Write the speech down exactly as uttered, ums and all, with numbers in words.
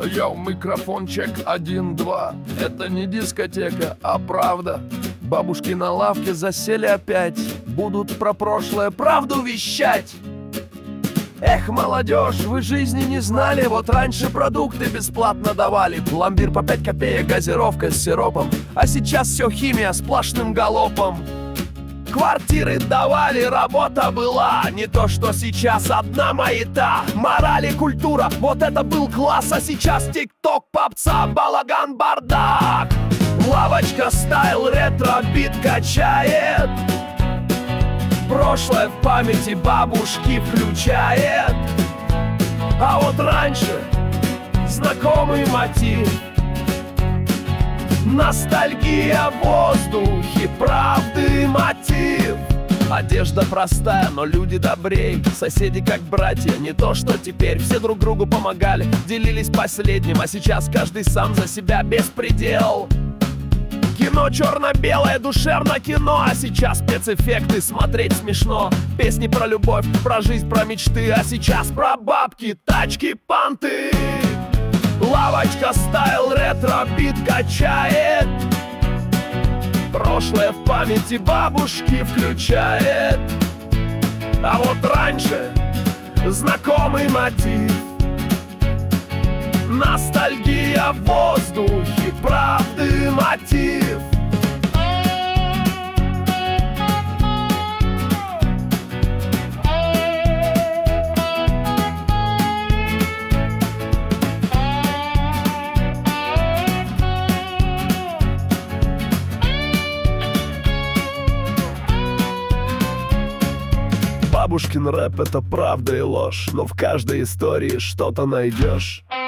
Йоу, микрофончик один-два. Это не дискотека, а правда. Бабушки на лавке засели опять. Будут про прошлое правду вещать. Эх, молодежь, вы жизни не знали. Вот раньше продукты бесплатно давали. Пломбир по пять копеек, газировка с сиропом. А сейчас все химия сплошным галопом. Квартиры давали, работа была. Не то, что сейчас одна маята. Мораль и культура, вот это был класс. А сейчас тик-ток, попса, балаган, бардак. Лавочка, стайл, ретро, бит качает. Прошлое в памяти бабушки включает. А вот раньше знакомый мотив. Ностальгия в воздухе, правды мотив. Одежда простая, но люди добрей. Соседи как братья, не то что теперь. Все друг другу помогали, делились последним. А сейчас каждый сам за себя беспредел. Кино черно-белое, душевно кино. А сейчас спецэффекты, смотреть смешно. Песни про любовь, про жизнь, про мечты. А сейчас про бабки, тачки, понты. Лавочка, стайл, ретро, бит качает. Прошлое в памяти бабушки включает. А вот раньше знакомый мотив. Ностальгия в воздухе, правды мотив. Бабушкин рэп — это правда и ложь, но в каждой истории что-то найдешь.